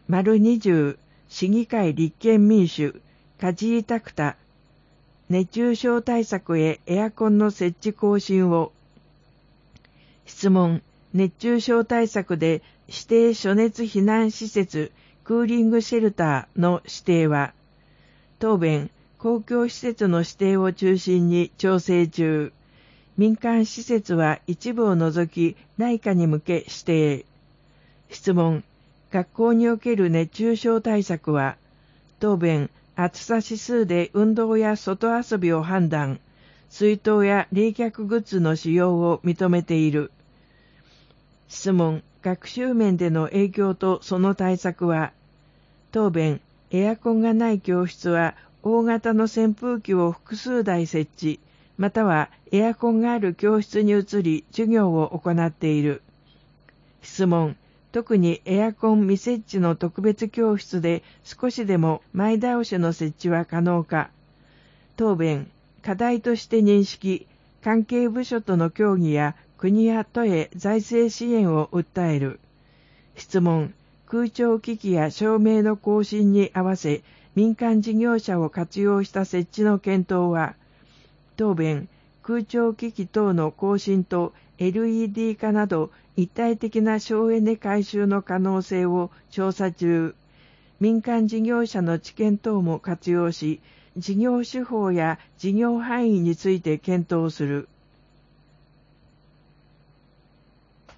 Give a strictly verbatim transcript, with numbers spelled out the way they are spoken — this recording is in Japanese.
丸にじゅう、市議会立憲民主、梶井拓太、熱中症対策へエアコンの設置更新を。質問、熱中症対策で指定暑熱避難施設、クーリングシェルターの指定は、答弁、公共施設の指定を中心に調整中。民間施設は一部を除き内科に向け指定。質問、学校における熱中症対策は、答弁、暑さ指数で運動や外遊びを判断、水筒や冷却グッズの使用を認めている。質問、学習面での影響とその対策は、答弁、エアコンがない教室は大型の扇風機を複数台設置、またはエアコンがある教室に移り授業を行っている。質問、特にエアコン未設置の特別教室で少しでも前倒しの設置は可能か。答弁、課題として認識、関係部署との協議や国や都へ財政支援を訴える。質問、空調機器や照明の更新に合わせ民間事業者を活用した設置の検討は、答弁、空調機器等の更新と エルイーディー 化など一体的な省エネ改修の可能性を調査中。民間事業者の知見等も活用し、事業手法や事業範囲について検討する。